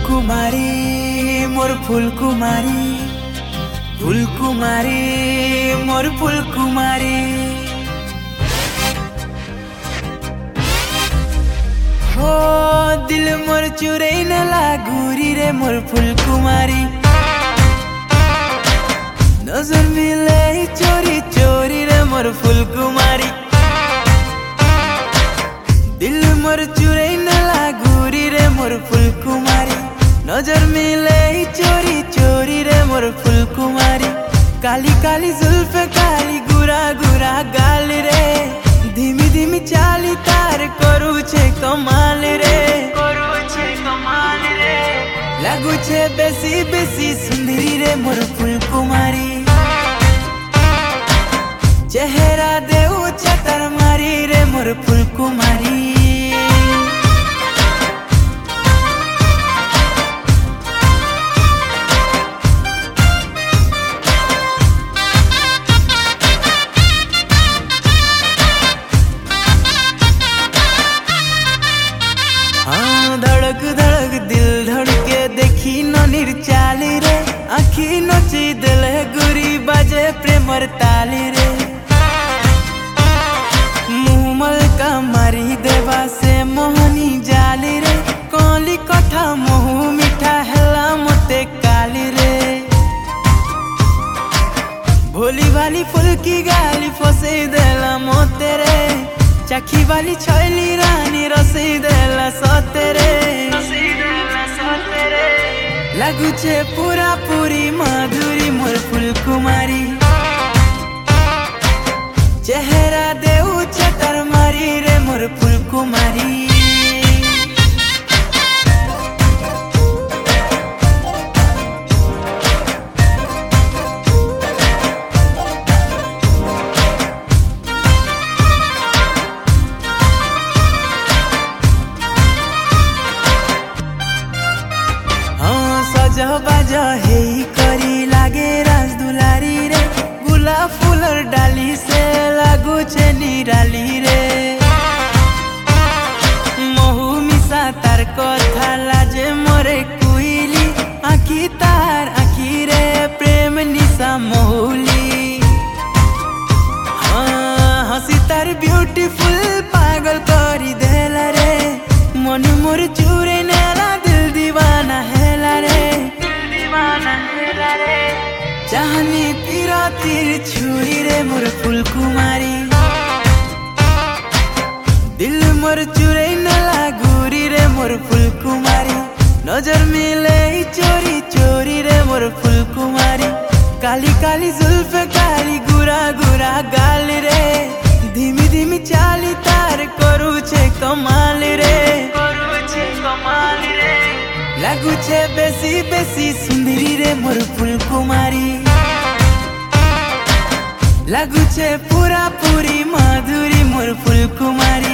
फुलकुमारी मोर फुलकुमारी, फुलकुमारी मोर फुलकुमारी। हो दिल मोर चुरई न लागूरी रे मोर फुलकुमारी। नजर मिले चोरी चोरी रे मोर फुलकुमारी। दिल मोर चुरई न लागूरी रे मोर फुलकुमारी। नजर मिले चोरी चोरी रे मोर फुलकुमारी। काली काली जुल्फ काली गुरा गुरा गाल रे। धीमी धीमी चाली तार करू छे कमाल रे, करू छे कमाल रे। लागू छे बेसी बेसी सुंदरी रे मोर फुलकुमारी। चेहरा देऊ छतर मारी रे मोर फुलकुमारी। धड़क धड़क दिल धड़के देखी ननीर चाली रे। आखी नची दिले गुरी बाजे प्रेमर ताली रे। मुहमल का मारी देवा से मोहनी जाली रे। कली कथा मुह मिठा हेला मते काली रे। भोली भाली फुल की गाली फसे देला मोते रे। चाखी वाली छैली रानी रसी देला सते रे। लागू छे पूरा पूरी माधुरी मोर फुलकुमारी। चेहरा देऊ छतर मारी रे मोर फुलकुमारी। बाजा हे करी लागे राज दुलारी रे। गुलाब फूलर डाली से लागू छे निराली रे। महू मिसा तार कथा लाजे मोरे कुइली। आखी तार आखी रे प्रेम निशा मोहली। हसी तार ब्यूटीफुल पागल करी देला रे। मन मोर चूरे नेला दिल दीवाना हेला रे। चाहनी तीरा तीर छुरी रे मोर फुलकुमारी। दिल मोर चुरई न लागूरी रे मोर फुलकुमारी। नजर मिले चोरी चोरी रे मोर फुलकुमारी। काली काली जुल्फ काली गुरा गुरा गाल रे। धीमी धीमी चाली तार करू छे कमाल रे, करू छे कमाल रे। लागू छे बेसी बेसी सुंदरी रे मोर फुलकुमारी। लागू छे पूरा पूरी माधुरी मोर फुलकुमारी।